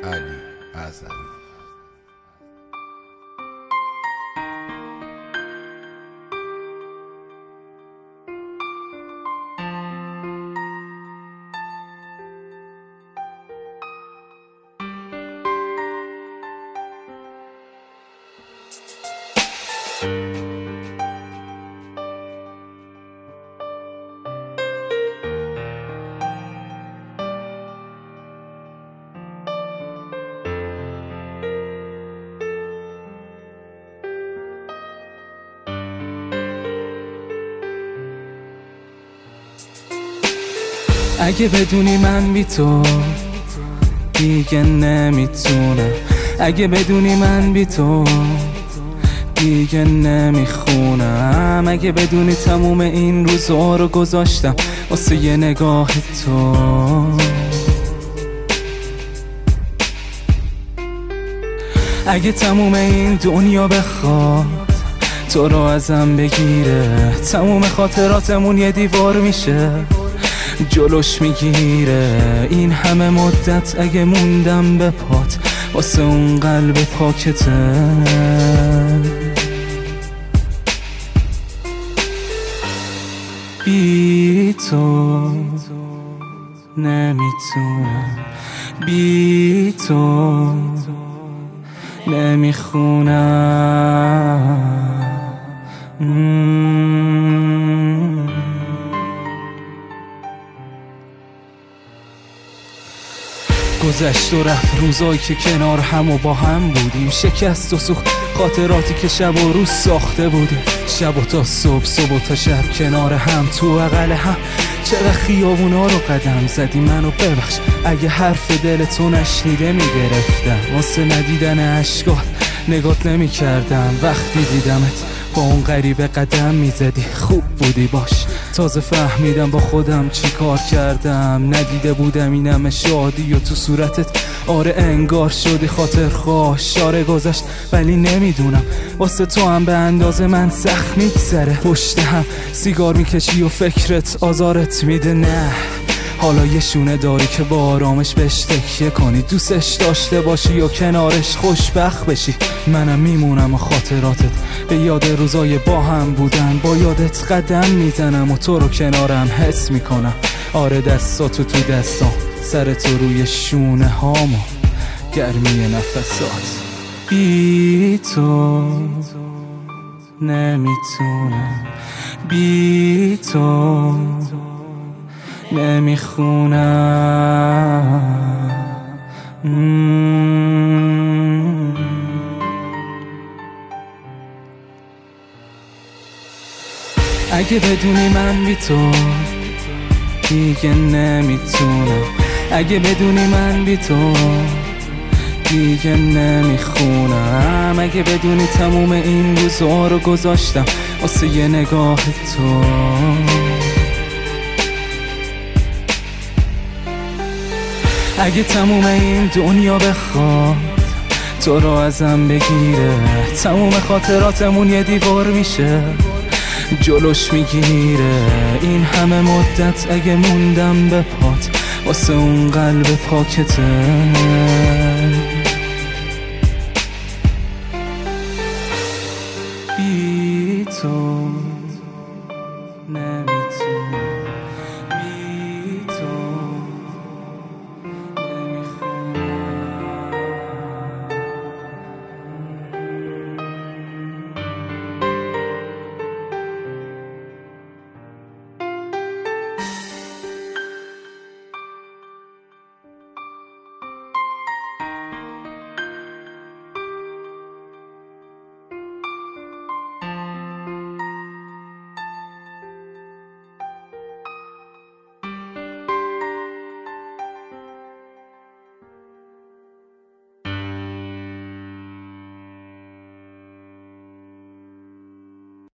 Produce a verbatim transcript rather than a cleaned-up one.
علی اعظمی. اگه بدونی من بی تو دیگه نمیتونم، اگه بدونی من بی تو دیگه نمیخونم، اگه بدونی تموم این روزا رو گذاشتم واسه یه نگاه تو، اگه تموم این دنیا بخواد تو رو ازم بگیره، تموم خاطراتمون یه دیوار میشه جلوش میگیره، این همه مدت اگه موندم به پات واسه اون قلب پاکته، بی تو نمیتونم، بی تو نمیخونم. گذشت و رفت روزایی که کنار هم و با هم بودیم، شکست و سوخت خاطراتی که شب و روز ساخته بودیم، شب و تا صبح، صبح و تا شب کنار هم تو بغل هم، چرا خیابونا رو قدم زدی منو ببخش اگه حرف دلتو نشنیده میگرفتم، واسه ندیدن عشقات نگات نمی کردم، وقتی دیدمت با اون غریبه قدم میزدی خوب بودی باش، تازه فهمیدم با خودم چی کار کردم، ندیده بودم این همه شادی و تو صورتت، آره انگار شدی خاطر خواه، شاره گذشت ولی نمیدونم واسه تو هم به اندازه من سخت میگذره، پشت هم سیگار میکشی و فکرت آزارت میده، نه حالا یه شونه داری که با آرامش بهش تکیه کنی، دوستش داشته باشی و کنارش خوشبخت بشی، منم میمونم و خاطراتت به یاد روزای با هم بودن، با یادت قدم میزنم و تو رو کنارم حس میکنم، آره دستاتو تو دستام، سرتو روی شونه هامو، گرمی نفسات، بی تو نمیتونم، بی تو نمیخونم. اگه بدونی من بی تو دیگه نمیتونم، اگه بدونی من بی تو دیگه نمیخونم، اگه بدونی تموم این روزا رو گذاشتم واسه یه نگاه تو، اگه تموم این دنیا بخواد تو رو ازم بگیره، تموم خاطراتمون یه دیوار میشه جلوش میگیره، این همه مدت اگه موندم به پات واسه اون قلب پاکته.